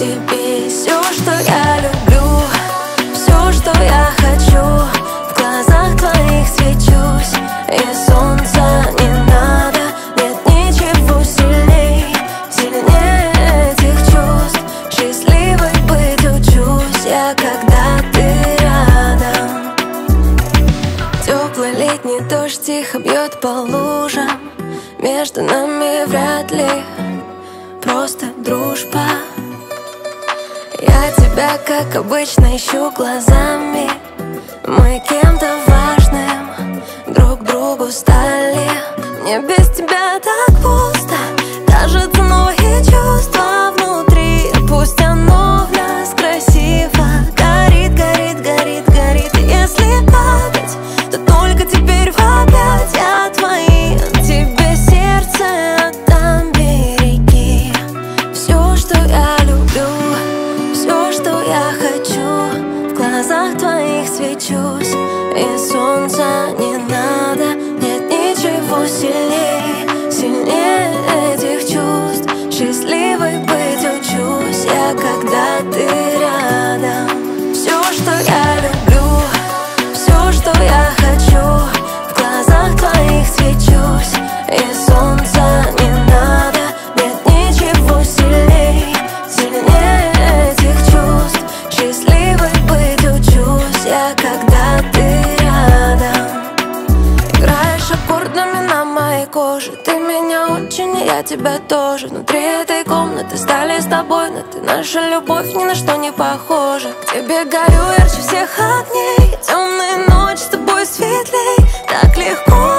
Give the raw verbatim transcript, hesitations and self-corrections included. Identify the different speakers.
Speaker 1: тебе все, что я люблю, все, что я хочу. В глазах твоих свечусь, и солнца не надо. Нет ничего сильней, сильнее этих чувств. Счастливой быть учусь я, когда ты рядом. Теплый летний дождь тихо бьет по лужам. Между нами вряд ли просто дружба. Я тебя, как обычно, ищу глазами. Мы кем-то важным друг другу стали. Мне без тебя так пусто. Кажется, новые чувства внутри. Пусть оно в нас красиво горит, горит, горит, горит. И если падать, то только теперь в объятия твои. Тебе сердце отдам, береги. Все, что я люблю, все, что я хочу. В глазах твоих свечусь, и солнца не надо. Нет ничего сильнее, сильнее этих чувств. Счастливой быть учусь я, когда ты рядом. Все, что я люблю, все, что я хочу. В глазах твоих свечусь, и солнца не надо. Нет ничего сильнее, сильнее этих чувств. Счастливой быть учусь я, когда ты рядом. Играешь аккордами на моей коже. Ты меня очень, и я тебя тоже. Внутри этой комнаты стали с тобой, но ты наша любовь ни на что не похожа. К тебе горю ярче всех огней. Темные ночи с тобой светлей. Так легко